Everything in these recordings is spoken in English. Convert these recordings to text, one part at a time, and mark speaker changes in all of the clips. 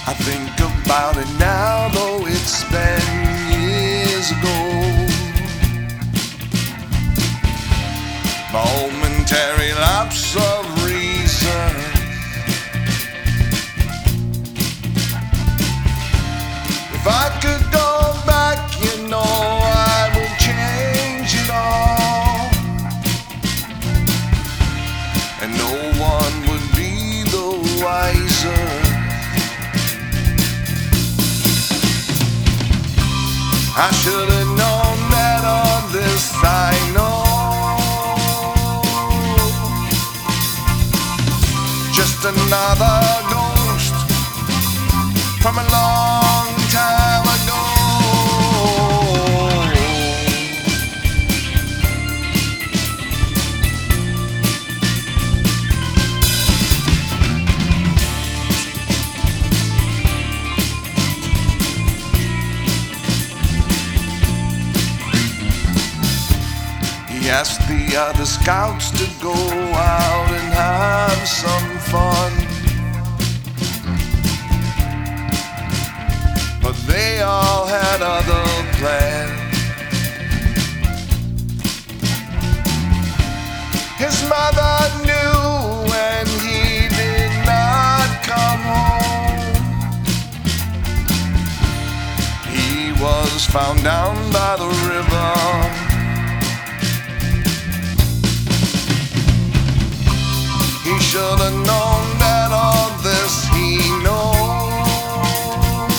Speaker 1: I think about it now, though it's been years ago. Momentary lapse of reason. If I could go back, you know I would change it all, and no one would be the wiser. I should have known that all this I know. Just another ghost from a long time ago. He asked the other scouts to go out and have some fun, but they all had other plans. His mother knew and he did not come home. He was found down by the river. He should have known that all this he knows.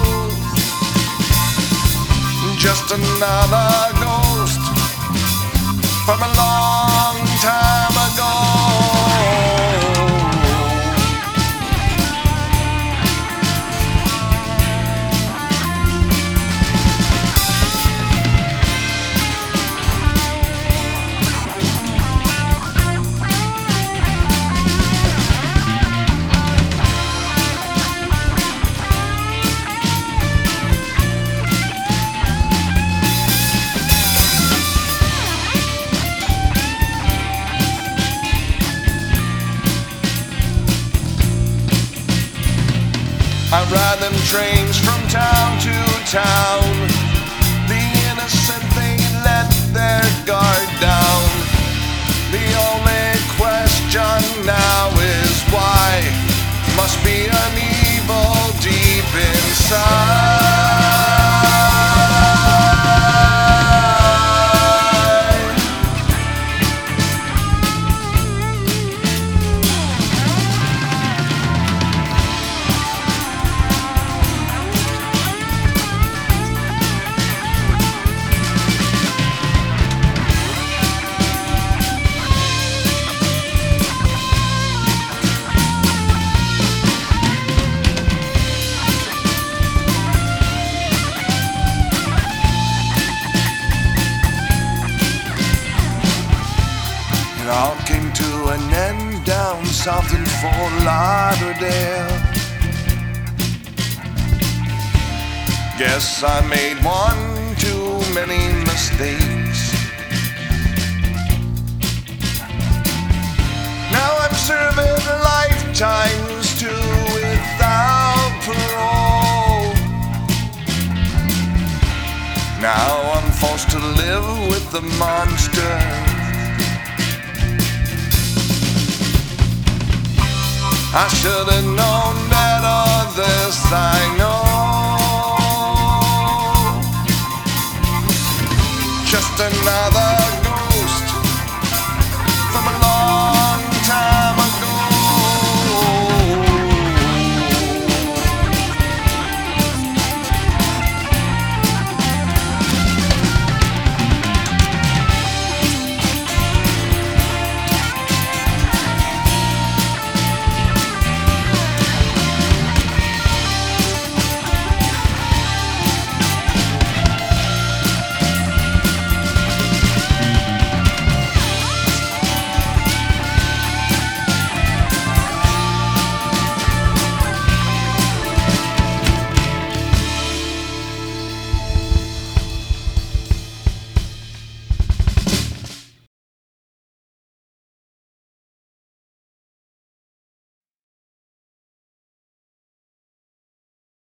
Speaker 1: Just another ghost from a long time ago. I ride them trains from town to town. The innocent, they let their guard down. The only question now is why? Must be an evil deep inside. It all came to an end down south in Fort Lauderdale. Guess I made one too many mistakes. Now I'm serving lifetimes too without parole. Now I'm forced to live with the monster. I should have known that all this I